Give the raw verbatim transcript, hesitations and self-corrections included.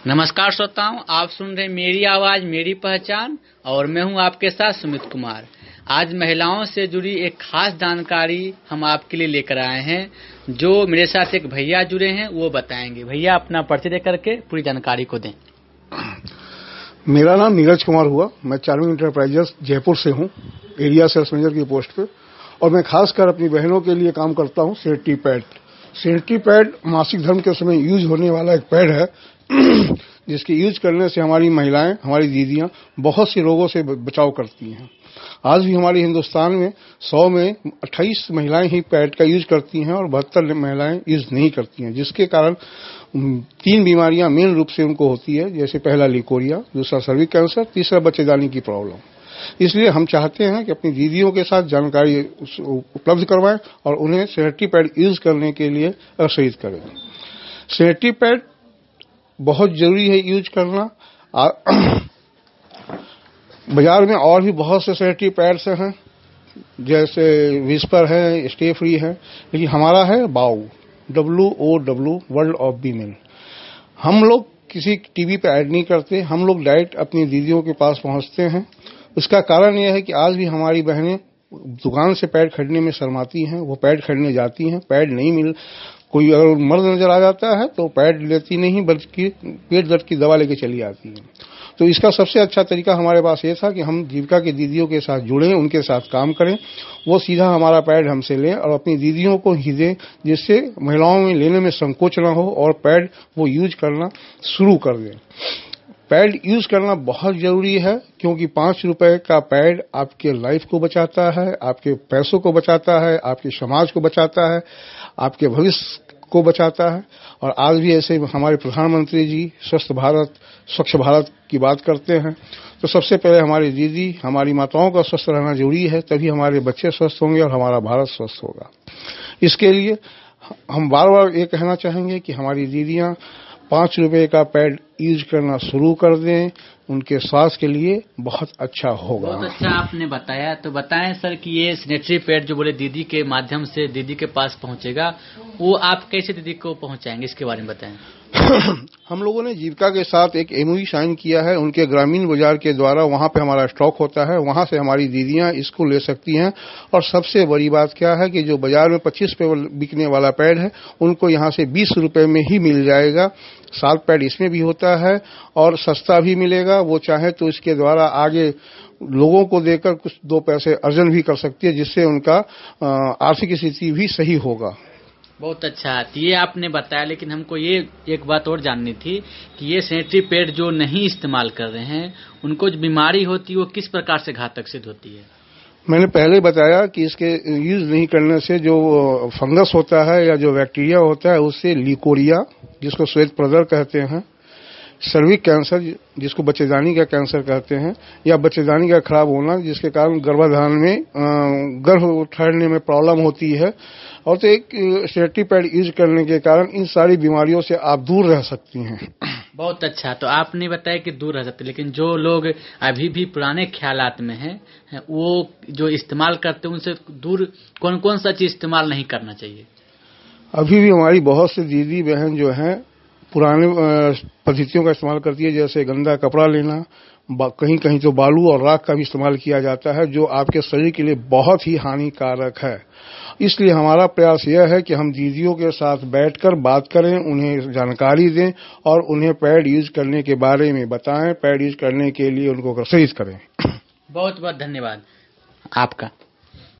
नमस्कार श्रोताओं, आप सुन रहे मेरी आवाज मेरी पहचान और मैं हूं आपके साथ सुमित कुमार। आज महिलाओं से जुड़ी एक खास जानकारी हम आपके लिए लेकर आए हैं। जो मेरे साथ एक भैया जुड़े हैं वो बताएंगे। भैया अपना परिचय दे करके पूरी जानकारी को दें। मेरा नाम नीरज कुमार हुआ। मैं चार्मिंग इंटरप्राइजेस जयपुर से हूं, एरिया सेल्स मैनेजर की पोस्ट पे, और मैं खासकर अपनी बहनों के लिए काम करता हूं। सैनिटरी पैड सैनिटरी पैड मासिक धर्म के समय यूज होने वाला एक पैड है जिसके यूज करने से हमारी महिलाएं, हमारी दीदियां बहुत से रोगों से बचाव करती हैं। आज भी हमारे हिंदुस्तान में सौ में अट्ठाईस महिलाएं ही पैड का यूज करती हैं और बहत्तर महिलाएं यूज नहीं करती हैं, जिसके कारण तीन बीमारियां मेन रूप से उनको होती है। जैसे पहला लिकोरिया, दूसरा सर्विक कैंसर, तीसरा बच्चेदानी की प्रॉब्लम। इसलिए हम चाहते हैं कि अपनी दीदियों के साथ जानकारी उपलब्ध करवाएं और उन्हें सैनिटरी पैड यूज करने के लिए प्रोत्साहित करें। सैनिटरी पैड बहुत जरूरी है यूज करना। बाजार में और भी बहुत से सैनिटरी पैड्स हैं, जैसे विस्पर है, स्टे फ्री है, लेकिन हमारा है बाउ, W O W, world of women. हम लोग किसी टीवी पे ऐड नहीं करते, हम लोग डायरेक्ट अपनी दीदियों के पास पहुंचते हैं। उसका कारण यह है कि आज भी हमारी बहनें दुकान से पैड खरीदने में शर्माती हैं। वो पैड खरीदने जाती हैं, पैड नहीं मिल कोई अगर मर्द नजर आ जाता है तो पैड लेती नहीं, बल्कि पेट दर्द की दवा लेके चली आती है। तो इसका सबसे अच्छा तरीका हमारे पास ये था कि हम जीविका की दीदियों के साथ जुड़ें, उनके साथ काम करें, वो सीधा हमारा पैड हमसे लें और अपनी दीदियों को ही दें, जिससे महिलाओं में लेने में संकोच न हो और पैड वो यूज करना शुरू कर दें। पैड यूज करना बहुत जरूरी है, क्योंकि पांच रुपए का पैड आपके लाइफ को बचाता है, आपके पैसों को बचाता है, आपके समाज को बचाता है, आपके भविष्य को बचाता है। और आज भी ऐसे हमारे प्रधानमंत्री जी स्वस्थ भारत, स्वच्छ भारत की बात करते हैं, तो सबसे पहले हमारी दीदी, हमारी माताओं का स्वस्थ रहना जरूरी है, तभी हमारे बच्चे स्वस्थ होंगे और हमारा भारत स्वस्थ होगा। इसके लिए हम बार बार ये कहना चाहेंगे कि हमारी दीदियां पांच रुपए का पैड यूज करना शुरू कर दें, उनके स्वास्थ्य के लिए बहुत अच्छा होगा। बहुत अच्छा आपने बताया। तो बताएं सर कि ये सैनिटरी पैड जो बोले दीदी के माध्यम से दीदी के पास पहुंचेगा, वो आप कैसे दीदी को पहुंचाएंगे, इसके बारे में बताएं। हम लोगों ने जीविका के साथ एक एमओयू साइन किया है, उनके ग्रामीण बाजार के द्वारा। वहां पे हमारा स्टॉक होता है, वहां से हमारी दीदियां इसको ले सकती हैं। और सबसे बड़ी बात क्या है कि जो बाजार में पच्चीस रुपए बिकने वाला पैड है, उनको यहां से बीस रुपए में ही मिल जाएगा। सात पैड इसमें भी होता है और सस्ता भी मिलेगा। वो चाहे तो इसके द्वारा आगे लोगों को देकर कुछ दो पैसे अर्जन भी कर सकती है, जिससे उनका आर्थिक स्थिति भी सही होगा। बहुत अच्छा, तो ये आपने बताया। लेकिन हमको ये एक बात और जाननी थी कि ये सैनिटरी पैड जो नहीं इस्तेमाल कर रहे हैं, उनको जो बीमारी होती है वो किस प्रकार से घातक सिद्ध होती है। मैंने पहले बताया कि इसके यूज नहीं करने से जो फंगस होता है या जो बैक्टीरिया होता है, उससे लिकोरिया, जिसको श्वेत प्रदर कहते हैं, सर्विक कैंसर, जिसको बच्चेदानी का कैंसर कहते हैं, या बच्चेदानी का खराब होना, जिसके कारण गर्भाधान में गर्भ ठहरने में प्रॉब्लम होती है। और तो एक सैनिटरी पैड यूज करने के कारण इन सारी बीमारियों से आप दूर रह सकती हैं। बहुत अच्छा, तो आपने बताया कि दूर रह सकते, लेकिन जो लोग अभी भी पुराने ख्यालात में हैं, वो जो इस्तेमाल करते हैं, उनसे दूर कौन कौन सा चीज इस्तेमाल नहीं करना चाहिए। अभी भी हमारी बहुत सी दीदी बहन जो हैं पुराने पद्धतियों का इस्तेमाल करती है, जैसे गंदा कपड़ा लेना, कहीं कहीं तो बालू और राख का भी इस्तेमाल किया जाता है, जो आपके शरीर के लिए बहुत ही हानिकारक है। इसलिए हमारा प्रयास यह है कि हम दीदियों के साथ बैठकर बात करें, उन्हें जानकारी दें और उन्हें पैड यूज करने के बारे में बताएं, पैड यूज करने के लिए उनको प्रोत्साहित करें। बहुत बहुत धन्यवाद आपका।